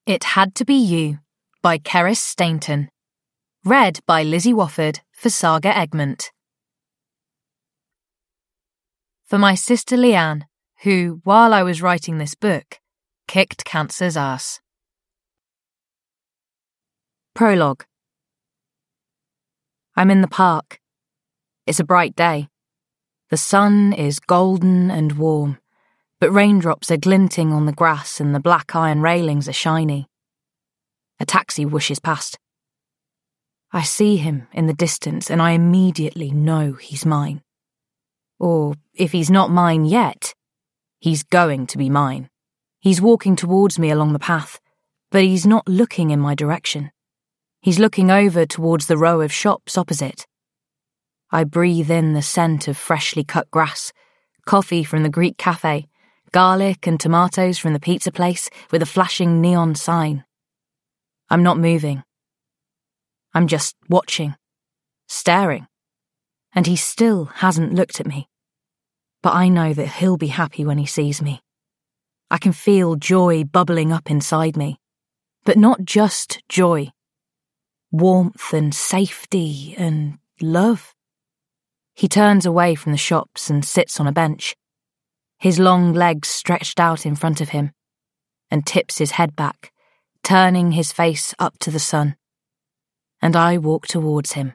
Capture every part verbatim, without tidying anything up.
It Had to Be You by Cerys Stainton. Read by Lizzie Wofford for Saga Egmont. For my sister Leanne, who, while I was writing this book, kicked cancer's ass. Prologue. I'm in the park. It's a bright day. The sun is golden and warm, but raindrops are glinting on the grass and the black iron railings are shiny. A taxi whooshes past. I see him in the distance and I immediately know he's mine. Or, if he's not mine yet, he's going to be mine. He's walking towards me along the path, but he's not looking in my direction. He's looking over towards the row of shops opposite. I breathe in the scent of freshly cut grass, coffee from the Greek cafe, garlic and tomatoes from the pizza place with a flashing neon sign. I'm not moving. I'm just watching, staring, and he still hasn't looked at me. But I know that he'll be happy when he sees me. I can feel joy bubbling up inside me, but not just joy. Warmth and safety and love. He turns away from the shops and sits on a bench, his long legs stretched out in front of him, and tips his head back, turning his face up to the sun. And I walk towards him.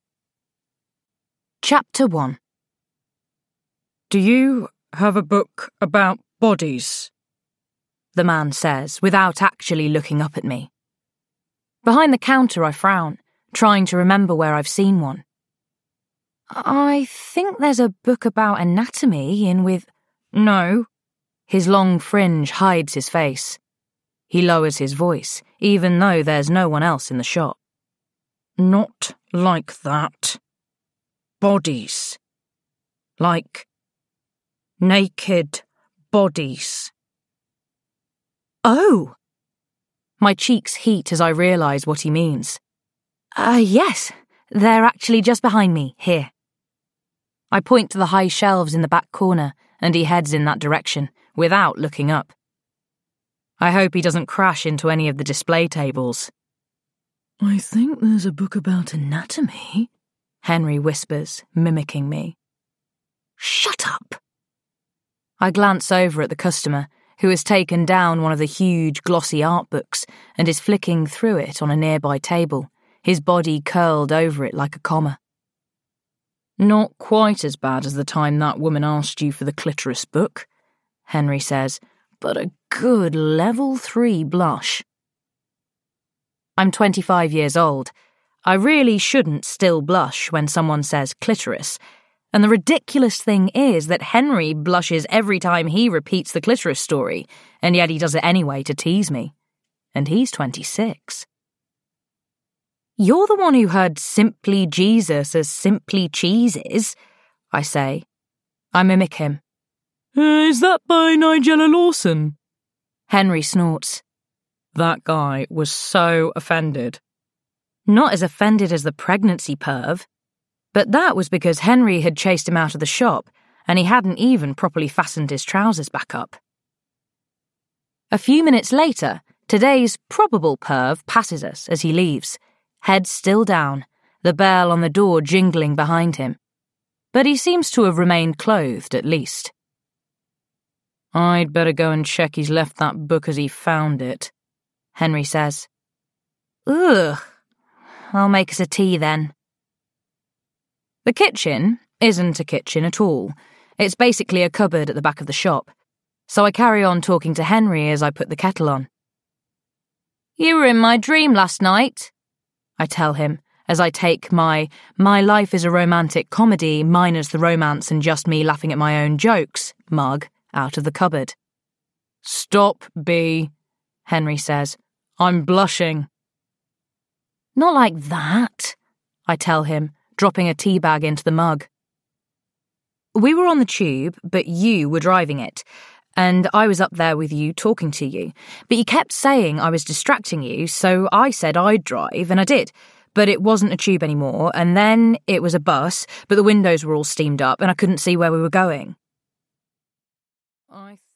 Chapter one. Do you have a book about bodies? The man says, without actually looking up at me. Behind the counter I frown, trying to remember where I've seen one. I think there's a book about anatomy in with... No. His long fringe hides his face. He lowers his voice, even though there's no one else in the shop. Not like that. Bodies. Like naked bodies. Oh! My cheeks heat as I realise what he means. Uh, yes, they're actually just behind me, here. I point to the high shelves in the back corner, and he heads in that direction, without looking up. I hope he doesn't crash into any of the display tables. I think there's a book about anatomy, Henry whispers, mimicking me. Shut up! I glance over at the customer, who has taken down one of the huge, glossy art books and is flicking through it on a nearby table, his body curled over it like a comma. Not quite as bad as the time that woman asked you for the clitoris book, Henry says, but a good level three blush. I'm twenty-five years old. I really shouldn't still blush when someone says clitoris, and the ridiculous thing is that Henry blushes every time he repeats the clitoris story, and yet he does it anyway to tease me. And he's twenty-six. You're the one who heard Simply Jesus as Simply Cheeses, I say. I mimic him. Uh, is that by Nigella Lawson? Henry snorts. That guy was so offended. Not as offended as the pregnancy perv. But that was because Henry had chased him out of the shop, and he hadn't even properly fastened his trousers back up. A few minutes later, today's probable perv passes us as he leaves, head still down, the bell on the door jingling behind him. But he seems to have remained clothed, at least. I'd better go and check he's left that book as he found it, Henry says. Ugh. I'll make us a tea then. The kitchen isn't a kitchen at all. It's basically a cupboard at the back of the shop. So I carry on talking to Henry as I put the kettle on. You were in my dream last night, I tell him, as I take my My Life is a Romantic Comedy minus the romance and just me laughing at my own jokes mug out of the cupboard. Stop, B, Henry says. I'm blushing. Not like that, I tell him, dropping a tea bag into the mug. We were on the tube, but you were driving it, and I was up there with you talking to you, but you kept saying I was distracting you, so I said I'd drive, and I did, but it wasn't a tube anymore, and then it was a bus, but the windows were all steamed up, and I couldn't see where we were going. I